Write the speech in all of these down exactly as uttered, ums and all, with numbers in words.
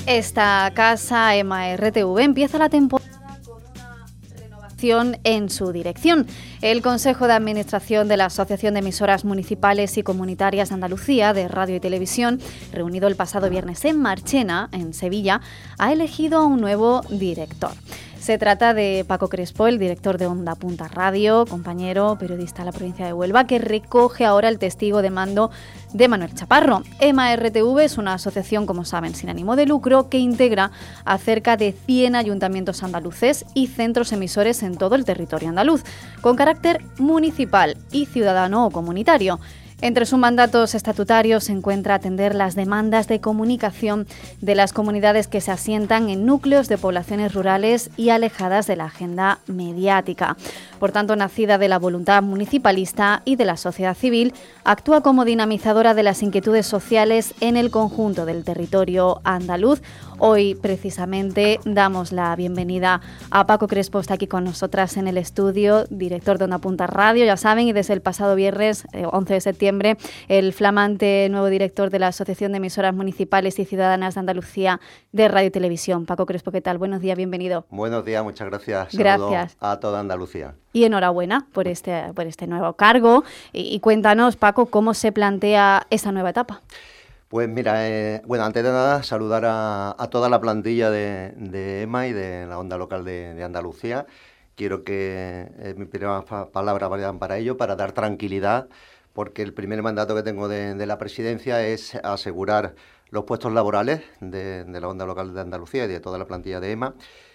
Esta casa, EMA R T V, empieza la temporada con una renovación en su dirección. El Consejo de Administración de la Asociación de Emisoras Municipales y Comunitarias de Andalucía de Radio y Televisión, reunido el pasado viernes en Marchena, en Sevilla, ha elegido a un nuevo director. Se trata de Paco Crespo, el director de Onda Punta Radio, compañero periodista de la provincia de Huelva, que recoge ahora el testigo de mando de Manuel Chaparro. EMA R T V es una asociación, como saben, sin ánimo de lucro, que integra a cerca de cien ayuntamientos andaluces y centros emisores en todo el territorio andaluz, con carácter municipal y ciudadano o comunitario. Entre sus mandatos estatutarios se encuentra atender las demandas de comunicación de las comunidades que se asientan en núcleos de poblaciones rurales y alejadas de la agenda mediática. Por tanto, nacida de la voluntad municipalista y de la sociedad civil, actúa como dinamizadora de las inquietudes sociales en el conjunto del territorio andaluz. Hoy, precisamente, damos la bienvenida a Paco Crespo, está aquí con nosotras en el estudio, director de Onda Punta Radio, ya saben, y desde el pasado viernes, eh, once de septiembre, el flamante nuevo director de la Asociación de Emisoras Municipales y Ciudadanas de Andalucía de Radio y Televisión. Paco Crespo, ¿qué tal? Buenos días, bienvenido. Buenos días, muchas gracias. Gracias. Saludo a toda Andalucía. Y enhorabuena por este, por este nuevo cargo. Y, y cuéntanos, Paco, ¿cómo se plantea esa nueva etapa? Pues mira, eh, bueno, antes de nada, saludar a, a toda la plantilla de, de EMA y de la Onda Local de, de Andalucía. Quiero que eh, mis primeras palabras vayan para ello, para dar tranquilidad, porque el primer mandato que tengo de, de la presidencia es asegurar los puestos laborales de, de la Onda Local de Andalucía y de toda la plantilla de EMA.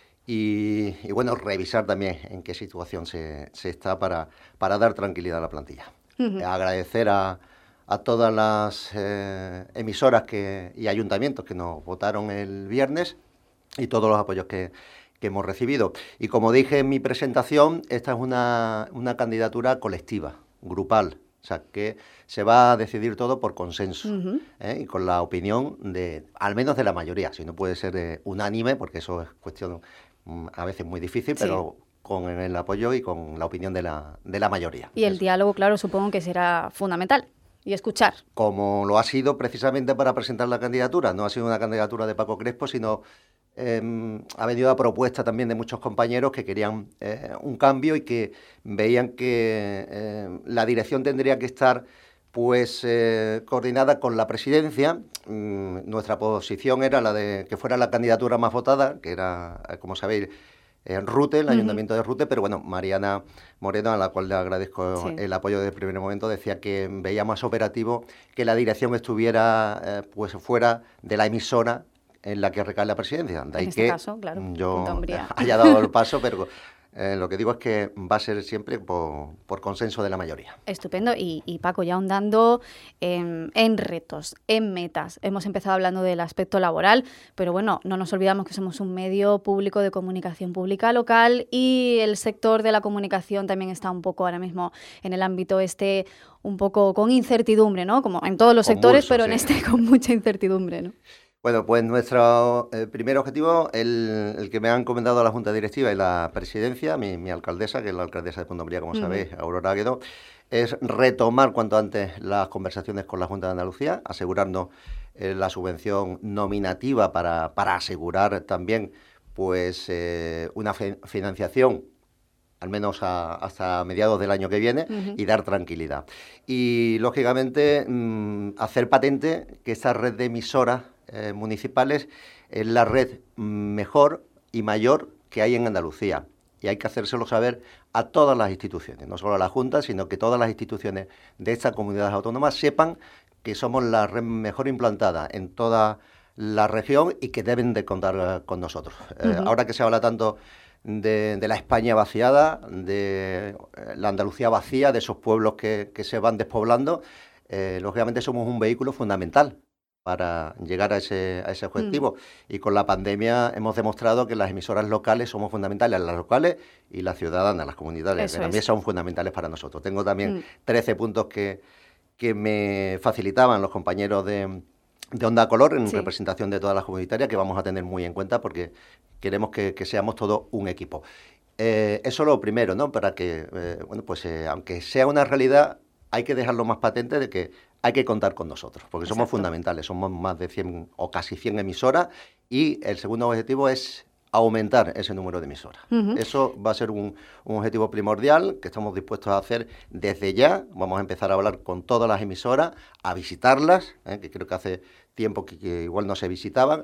Y, y bueno, revisar también en qué situación se, se está para, para dar tranquilidad a la plantilla. Uh-huh. Agradecer a... a todas las eh, emisoras que, y ayuntamientos que nos votaron el viernes y todos los apoyos que, que hemos recibido. Y como dije en mi presentación, esta es una, una candidatura colectiva, grupal, o sea que se va a decidir todo por consenso, uh-huh. ¿eh? Y con la opinión de, al menos de la mayoría, si no puede ser eh, unánime, porque eso es cuestión mm, a veces muy difícil, sí. pero con el apoyo y con la opinión de la, de la mayoría. Y el eso. diálogo, claro, supongo que será fundamental. Y escuchar. Como lo ha sido precisamente para presentar la candidatura. No ha sido una candidatura de Paco Crespo, sino eh, ha venido a propuesta también de muchos compañeros que querían eh, un cambio y que veían que eh, la dirección tendría que estar pues eh, coordinada con la presidencia. Mm, nuestra posición era la de que fuera la candidatura más votada, que era, como sabéis, en Rute, el uh-huh. ayuntamiento de Rute, pero bueno, Mariana Moreno, a la cual le agradezco sí. el apoyo desde el primer momento, decía que veía más operativo que la dirección estuviera eh, pues fuera de la emisora en la que recae la presidencia. De ahí en este que caso, claro, yo haya dado el paso, pero eh, lo que digo es que va a ser siempre por, por consenso de la mayoría. Estupendo. Y, y Paco, ya ahondando en, en retos, en metas. Hemos empezado hablando del aspecto laboral, pero bueno, no nos olvidamos que somos un medio público de comunicación pública local y el sector de la comunicación también está un poco ahora mismo en el ámbito este, un poco con incertidumbre, ¿no? Como en todos los sectores, Convulso, pero sí. en este con mucha incertidumbre, ¿no? Bueno, pues nuestro eh, primer objetivo, el, el que me han encomendado la Junta Directiva y la Presidencia, mi, mi alcaldesa, que es la alcaldesa de Punta Umbría, como uh-huh. sabéis, Aurora Águedo, es retomar cuanto antes las conversaciones con la Junta de Andalucía, asegurarnos eh, la subvención nominativa para, para asegurar también pues eh, una fe, financiación al menos a, hasta mediados del año que viene, uh-huh. y dar tranquilidad. Y, lógicamente, mmm, hacer patente que esta red de emisoras eh, municipales es la red mejor y mayor que hay en Andalucía. Y hay que hacérselo saber a todas las instituciones, no solo a la Junta, sino que todas las instituciones de esta comunidad autónoma sepan que somos la red mejor implantada en toda la región y que deben de contar con nosotros. Uh-huh. Eh, ahora que se habla tanto De, de la España vaciada, de la Andalucía vacía, de esos pueblos que, que se van despoblando, eh, lógicamente somos un vehículo fundamental para llegar a ese, a ese objetivo. Mm. Y con la pandemia hemos demostrado que las emisoras locales somos fundamentales, las locales y las ciudadanas, las comunidades, que también son fundamentales para nosotros. Tengo también mm. trece puntos que, que me facilitaban los compañeros de... de Onda Color, en sí. representación de todas las comunitarias, que vamos a tener muy en cuenta porque queremos que, que seamos todos un equipo. Eh, eso es lo primero, ¿no? Para que, eh, bueno, pues eh, aunque sea una realidad, hay que dejarlo más patente de que hay que contar con nosotros, porque somos Exacto. fundamentales, somos más de cien o casi cien emisoras, y el segundo objetivo es aumentar ese número de emisoras. Uh-huh. Eso va a ser un, un objetivo primordial que estamos dispuestos a hacer desde ya. Vamos a empezar a hablar con todas las emisoras, a visitarlas, ¿eh? que creo que hace tiempo que, que igual no se visitaban,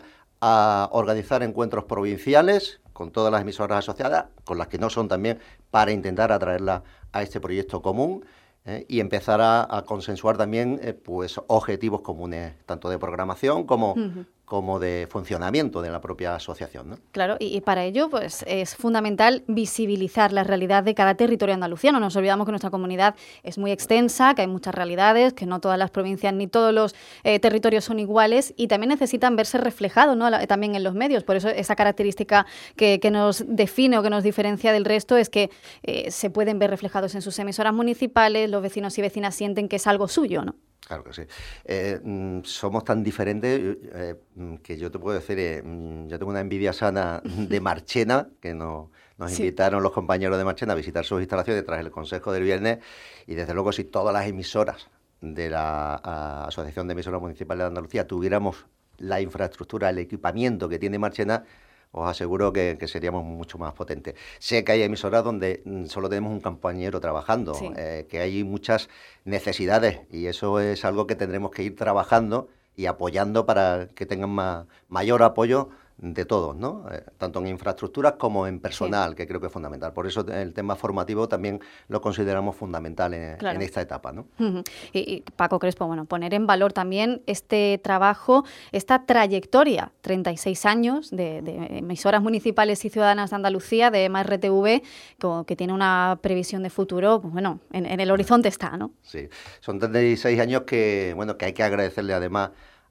a organizar encuentros provinciales con todas las emisoras asociadas, con las que no son también, para intentar atraerlas a este proyecto común. ¿eh? Y empezar a, a consensuar también eh, pues objetivos comunes, tanto de programación como, uh-huh. como de funcionamiento de la propia asociación, ¿no? Claro, y, y para ello pues es fundamental visibilizar la realidad de cada territorio andaluciano. Nos olvidamos que nuestra comunidad es muy extensa, que hay muchas realidades, que no todas las provincias ni todos los eh, territorios son iguales y también necesitan verse reflejados, ¿no? La, también en los medios. Por eso esa característica que, que nos define o que nos diferencia del resto es que eh, se pueden ver reflejados en sus emisoras municipales, los vecinos y vecinas sienten que es algo suyo, ¿no? Claro que sí. Eh, mm, somos tan diferentes eh, que yo te puedo decir, eh, yo tengo una envidia sana de Marchena, que no, nos sí. invitaron los compañeros de Marchena a visitar sus instalaciones tras el Consejo del viernes, y desde luego si todas las emisoras de la a, Asociación de Emisoras Municipales de Andalucía tuviéramos la infraestructura, el equipamiento que tiene Marchena, os aseguro que, que seríamos mucho más potentes. Sé que hay emisoras donde solo tenemos un compañero trabajando, sí. eh, que hay muchas necesidades y eso es algo que tendremos que ir trabajando y apoyando para que tengan más, mayor apoyo de todos, ¿no? Eh, tanto en infraestructuras como en personal, sí. que creo que es fundamental. Por eso el tema formativo también lo consideramos fundamental en, claro. en esta etapa, ¿no? Uh-huh. y, y Paco Crespo, bueno, poner en valor también este trabajo, esta trayectoria, treinta y seis años de, de emisoras municipales y ciudadanas de Andalucía, de E M A R T V, que, que tiene una previsión de futuro, pues bueno, en, en el horizonte está, ¿no? Sí, son treinta y seis años que, bueno, que hay que agradecerle además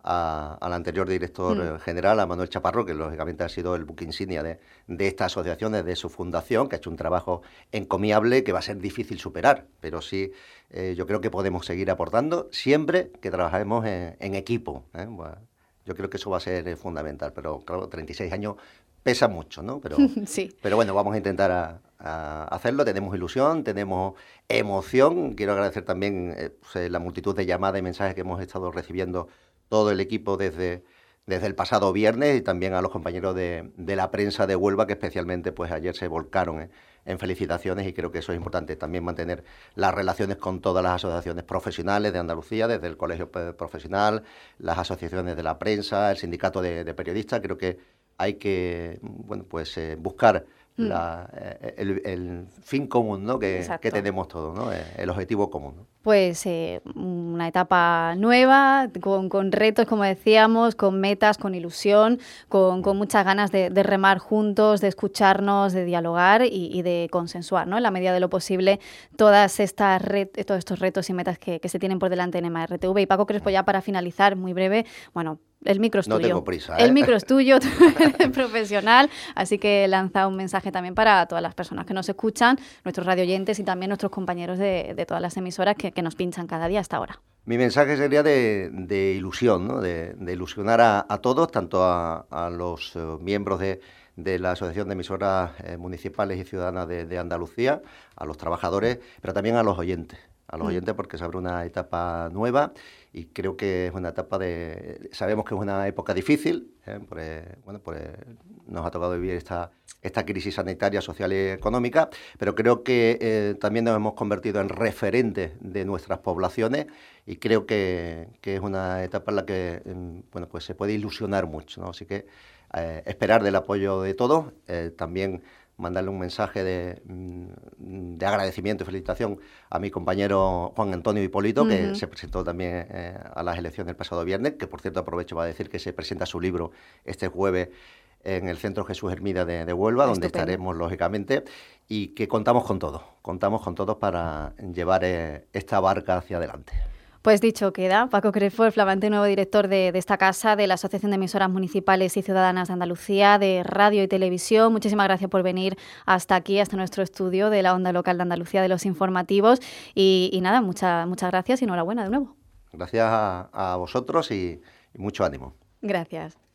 A, al anterior director mm. general, a Manuel Chaparro, que lógicamente ha sido el buque insignia de, de esta asociación desde su fundación, que ha hecho un trabajo encomiable que va a ser difícil superar, pero sí eh, yo creo que podemos seguir aportando siempre que trabajemos en, en equipo. ¿eh? Bueno, yo creo que eso va a ser fundamental, pero claro, treinta y seis años pesa mucho, ¿no? Pero, sí. pero bueno, vamos a intentar a, a hacerlo, tenemos ilusión, tenemos emoción. Quiero agradecer también eh, pues, la multitud de llamadas y mensajes que hemos estado recibiendo todo el equipo desde, desde el pasado viernes, y también a los compañeros de, de la prensa de Huelva, que especialmente pues ayer se volcaron en, en felicitaciones, y creo que eso es importante, también mantener las relaciones con todas las asociaciones profesionales de Andalucía, desde el Colegio Profesional, las asociaciones de la prensa, el sindicato de, de periodistas. Creo que hay que bueno pues eh, buscar La, el, el fin común, ¿no? que, que tenemos todos, ¿no? El objetivo común, ¿no? Pues eh, una etapa nueva, con, con retos, como decíamos, con metas, con ilusión, con, con muchas ganas de, de remar juntos, de escucharnos, de dialogar y, y de consensuar, ¿no? En la medida de lo posible, todas estas ret- todos estos retos y metas que, que se tienen por delante en E M A R T V. Y Paco Crespo, ya para finalizar, muy breve, bueno, el micro es tuyo. No tengo prisa, ¿eh? El micro es tuyo, tú eres profesional, así que lanza un mensaje también para todas las personas que nos escuchan, nuestros radioyentes y también nuestros compañeros de, de todas las emisoras que, que nos pinchan cada día hasta ahora. Mi mensaje sería de, de ilusión, ¿no? de, de ilusionar a, a todos, tanto a, a los uh, miembros de, de la Asociación de Emisoras eh, Municipales y Ciudadanas de, de Andalucía, a los trabajadores, pero también a los oyentes. a los oyentes porque se abre una etapa nueva y creo que es una etapa de... Sabemos que es una época difícil, ¿eh? Porque, bueno, pues nos ha tocado vivir esta, esta crisis sanitaria, social y económica, pero creo que eh, también nos hemos convertido en referentes de nuestras poblaciones y creo que, que es una etapa en la que bueno, pues se puede ilusionar mucho, ¿no? Así que eh, esperar del apoyo de todos, eh, también mandarle un mensaje de, de agradecimiento y felicitación a mi compañero Juan Antonio Hipólito, uh-huh. que se presentó también eh, a las elecciones el pasado viernes, que por cierto aprovecho para decir que se presenta su libro este jueves en el Centro Jesús Hermida de, de Huelva, Estupendo. Donde estaremos lógicamente, y que contamos con todos, contamos con todos para llevar eh, esta barca hacia adelante. Pues dicho queda, Paco Crespo, el flamante nuevo director de, de esta casa, de la Asociación de Emisoras Municipales y Ciudadanas de Andalucía, de Radio y Televisión. Muchísimas gracias por venir hasta aquí, hasta nuestro estudio de la Onda Local de Andalucía, de los informativos. Y, y nada, mucha, muchas gracias y enhorabuena de nuevo. Gracias a, a vosotros y, y mucho ánimo. Gracias.